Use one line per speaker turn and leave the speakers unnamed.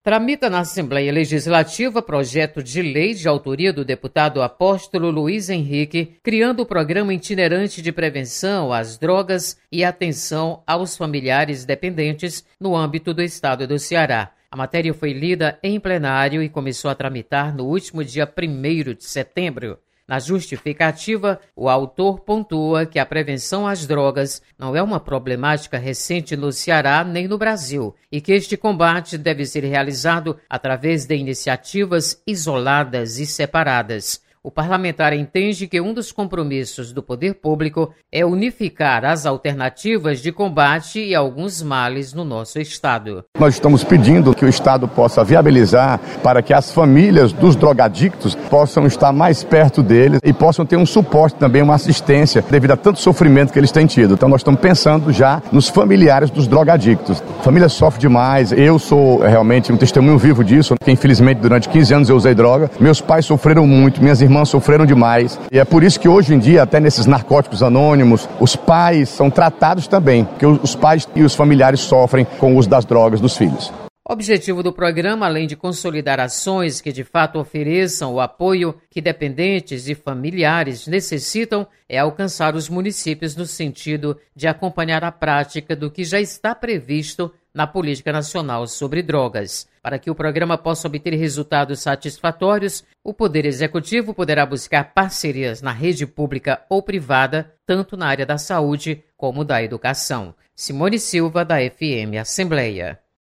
Tramita na Assembleia Legislativa projeto de lei de autoria do deputado Apóstolo Luiz Henrique, criando o programa itinerante de prevenção às drogas e atenção aos familiares dependentes no âmbito do estado do Ceará. A matéria foi lida em plenário e começou a tramitar no último dia 1º de setembro. Na justificativa, o autor pontua que a prevenção às drogas não é uma problemática recente no Ceará nem no Brasil e que este combate deve ser realizado através de iniciativas isoladas e separadas. O parlamentar entende que um dos compromissos do poder público é unificar as alternativas de combate e alguns males no nosso estado.
Nós estamos pedindo que o estado possa viabilizar para que as famílias dos drogadictos possam estar mais perto deles e possam ter um suporte também, uma assistência devido a tanto sofrimento que eles têm tido. Então nós estamos pensando já nos familiares dos drogadictos. A família sofre demais, eu sou realmente um testemunho vivo disso, porque infelizmente durante 15 anos eu usei droga, meus pais sofreram muito, minhas irmãs sofreram demais. E é por isso que hoje em dia, até nesses narcóticos anônimos, os pais são tratados também, porque os pais e os familiares sofrem com o uso das drogas dos filhos.
O objetivo do programa, além de consolidar ações que de fato ofereçam o apoio que dependentes e familiares necessitam, é alcançar os municípios no sentido de acompanhar a prática do que já está previsto na Política Nacional sobre Drogas. Para que o programa possa obter resultados satisfatórios, o Poder Executivo poderá buscar parcerias na rede pública ou privada, tanto na área da saúde como da educação. Simone Silva, da FM Assembleia.